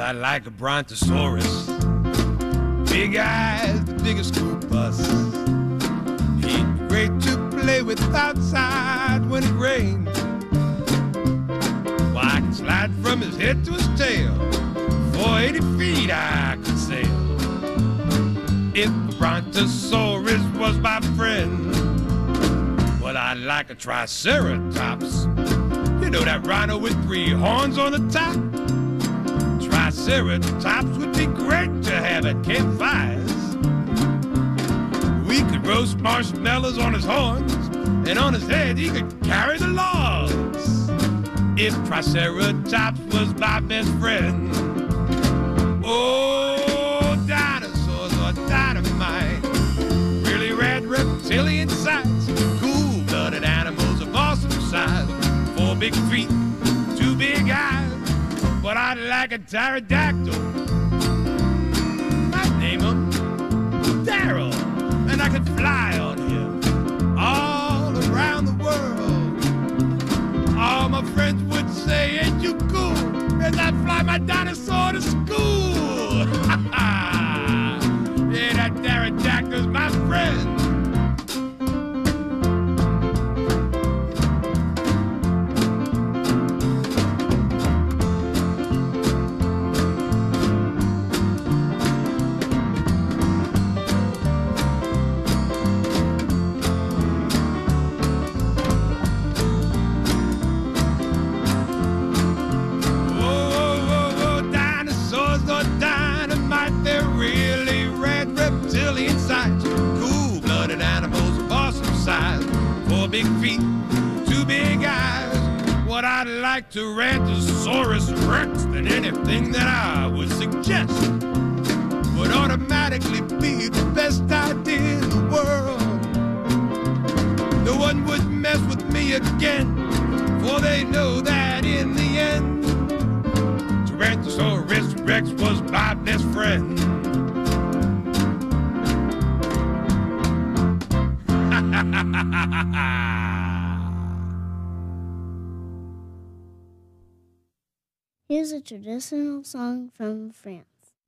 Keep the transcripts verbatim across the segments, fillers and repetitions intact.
I like a brontosaurus. Big eyes, the biggest school bus. He'd be great to play with outside when it rained. Well, I could slide from his head to his tail. For eighty feet I could sail. If the brontosaurus was my friend. Well, I like a triceratops. You know that rhino with three horns on the top? Triceratops would be great to have at campfires. We could roast marshmallows on his horns, and on his head he could carry the logs. If Triceratops was my best friend. Oh, dinosaurs are dynamite. Really rad reptilian sights. Cool-blooded animals of awesome size. Four big feet, two big eyes. But I'd like a pterodactyl. I'd name him Daryl. And I could fly on him all around the world. All my friends would say, ain't you cool? As I fly my dinosaur to school. Yeah, that pterodactyl's my friend. Big feet, two big eyes. What I'd like to Tyrannosaurus Rex than anything that I would suggest would automatically be the best idea in the world. No one would mess with me again, for they know that in the end Tyrannosaurus Rex was my best friend. Here's a traditional song from France.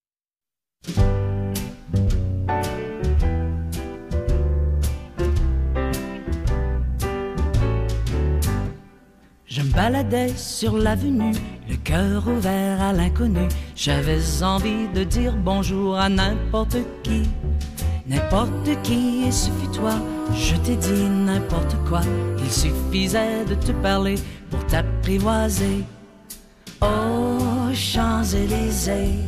Je me baladais sur l'avenue, le cœur ouvert à l'inconnu. J'avais envie de dire bonjour à n'importe qui. N'importe qui, et ce fut toi. Je t'ai dit n'importe quoi. Il suffisait de te parler pour t'apprivoiser. Oh, Champs-Élysées,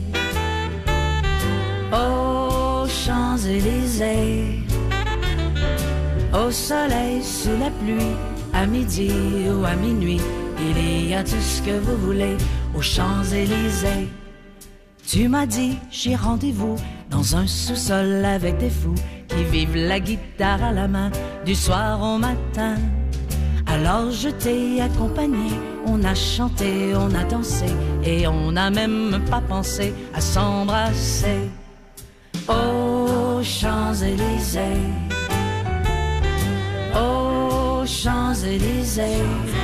oh, Champs-Élysées, au soleil, sous la pluie, à midi ou à minuit, il y a tout ce que vous voulez aux Champs-Élysées. Tu m'as dit, j'ai rendez-vous dans un sous-sol avec des fous qui vivent la guitare à la main du soir au matin. Alors je t'ai accompagné, on a chanté, on a dansé et on n'a même pas pensé à s'embrasser. Oh, Champs-Élysées, oh, Champs-Élysées,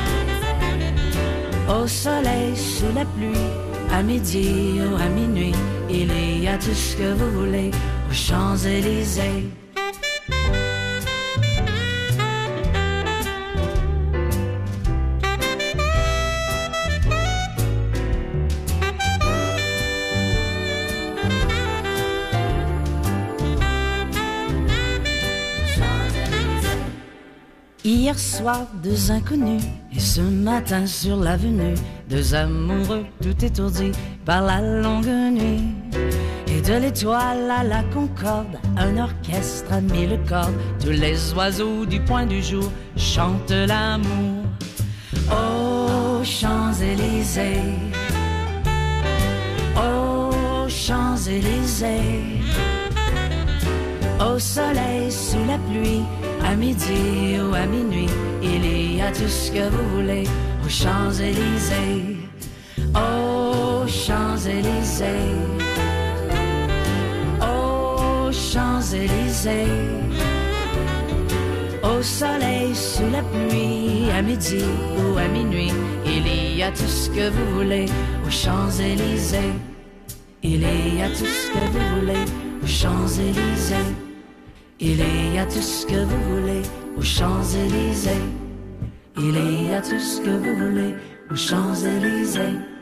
au soleil, sous la pluie, à midi ou à minuit, il y a tout ce que vous voulez aux Champs-Élysées. Hier soir, deux inconnus, et ce matin sur l'avenue, deux amoureux tout étourdis par la longue nuit. Et de l'étoile à la concorde, un orchestre a mis le cordes. Tous les oiseaux du point du jour chantent l'amour. Oh, Champs-Élysées, oh, Champs-Élysées, au soleil, sous la pluie, à midi ou à minuit, il y a tout ce que vous voulez aux Champs-Élysées. Oh, Champs-Élysées, oh, Champs-Élysées, au soleil, sous la pluie, à midi ou à minuit, il y a tout ce que vous voulez aux Champs-Élysées. Il y a tout ce que vous voulez aux Champs-Élysées. Il y a tout ce que vous voulez aux Champs-Élysées. Il y a tout ce que vous voulez aux Champs-Élysées.